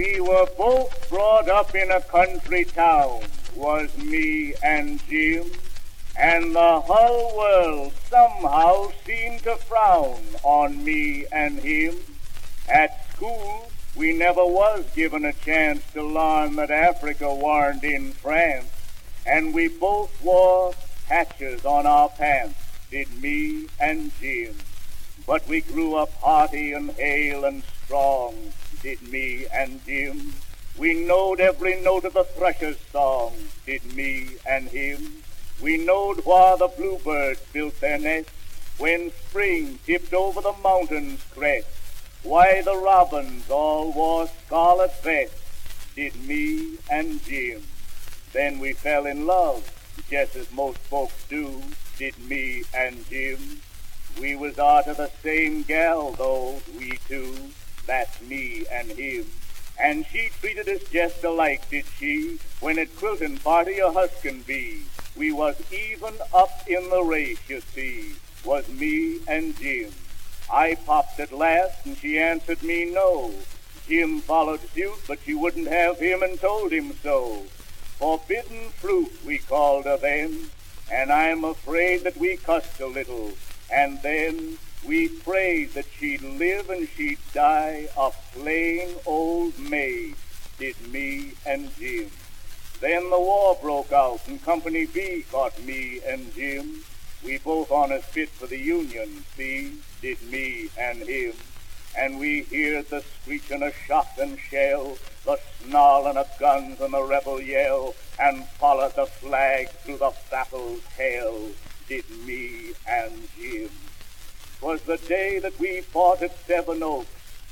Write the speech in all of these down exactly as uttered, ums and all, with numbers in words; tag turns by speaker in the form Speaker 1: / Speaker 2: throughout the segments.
Speaker 1: We were both brought up in a country town, was me and Jim, and the whole world somehow seemed to frown on me and him. At school, we never was given a chance to learn that Africa warn't in France, and we both wore patches on our pants, did me and Jim. But we grew up hearty and hale and strong, did me and Jim. We knowed every note of the thresher's song, did me and him. We knowed where the bluebirds built their nest when spring tipped over the mountain's crest. Why the robins all wore scarlet vests, did me and Jim. Then we fell in love, just as most folks do, did me and Jim. We was arter the same gal, though, we two, that's me and him. And she treated us just alike, did she, when at quilting party a huskin' bee. We was even up in the race, you see, was me and Jim. I popped at last, and she answered me no. Jim followed suit, but she wouldn't have him and told him so. Forbidden fruit, we called her then, and I'm afraid that we cussed a little. And then we prayed that she'd live and she'd die a plain old maid, did me and Jim. Then the war broke out and Company B caught me and Jim. We both on us fit for the Union, see, did me and him. And we heard the screeching of shot and shell, the snarling of guns and the rebel yell, and followed the flag through the battle's hell, did me and Jim. 'Twas the day that we fought at Seven Oaks.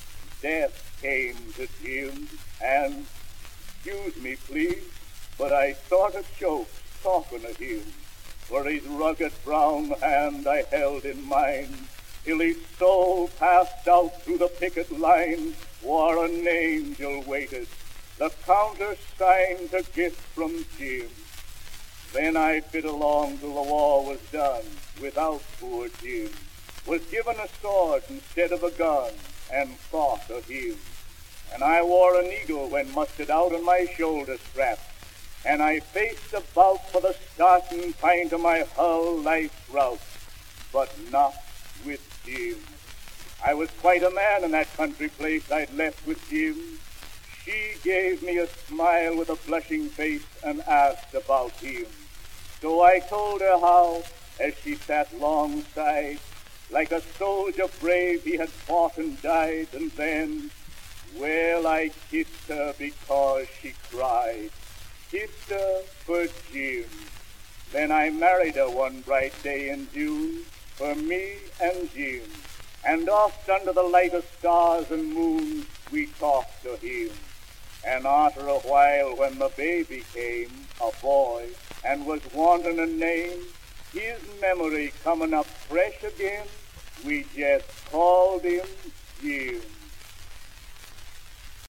Speaker 1: Death came to Jim, and, excuse me please, but I sort of choked talking of him. For his rugged brown hand I held in mine, till his soul passed out through the picket line, where an angel waited, the countersign to gift from Jim. Then I fit along till the war was done, without poor Jim. Was given a sword instead of a gun, and thought of him. And I wore an eagle when mustered out on my shoulder strap, and I faced about for the starting point of my whole life's route, but not with Jim. I was quite a man in that country place I'd left with Jim. She gave me a smile with a blushing face and asked about him. So I told her how, as she sat alongside, like a soldier brave he had fought and died, and then, well, I kissed her because she cried, kissed her for Jim. Then I married her one bright day in June, for me and Jim, and oft under the light of stars and moons we talked to him. And after a while when the baby came, a boy, and was wanting a name, his memory coming up fresh again, we just called him Jim.